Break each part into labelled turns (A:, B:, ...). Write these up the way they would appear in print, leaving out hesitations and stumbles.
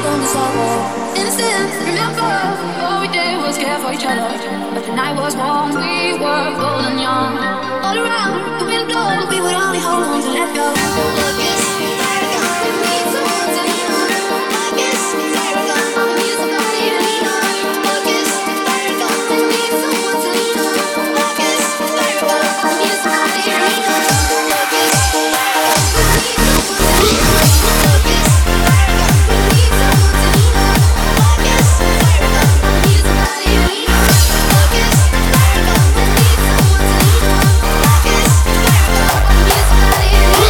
A: don't dissolve. Innocent, remember, all we did was care for each other. But the night was warm, we were bold and young. All around, the wind blows, we would only hold on to let go. Look, it's there again, we need someone to lean on. Look, it's there again, I'ma need somebody to lean on. Look, it's there again, we need someone to lean on. Look, it's there again, I'ma need somebody to lean on. Look, it's there again, we need someone to lean on. Look, it's there again, we need someone to lean on. Look, it's there again, I'ma need somebody to lean on. Look, it's there again, we need someone to lean on. Look, it's there again, I'ma need somebody to lean on.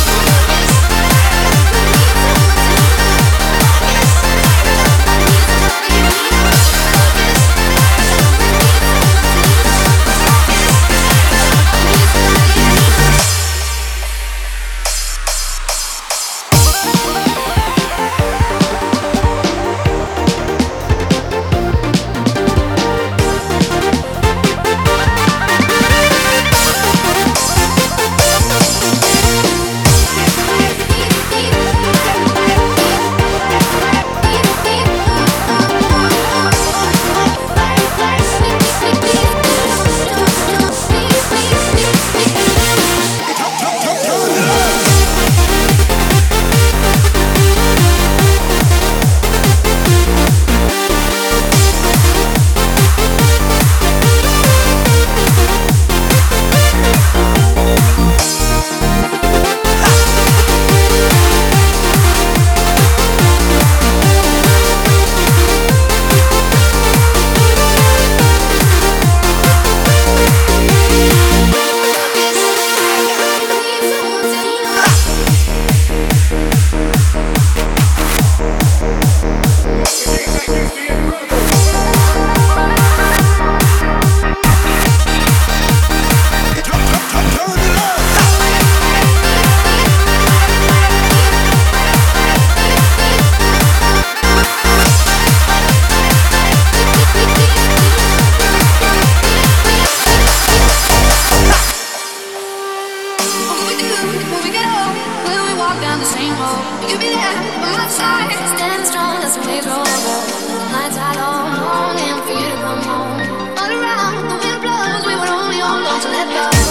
A: You'll be there by my side, standing strong as the waves roll over. The nights are long, longing for you to come home. All around, the wind blows, we were only on to let go.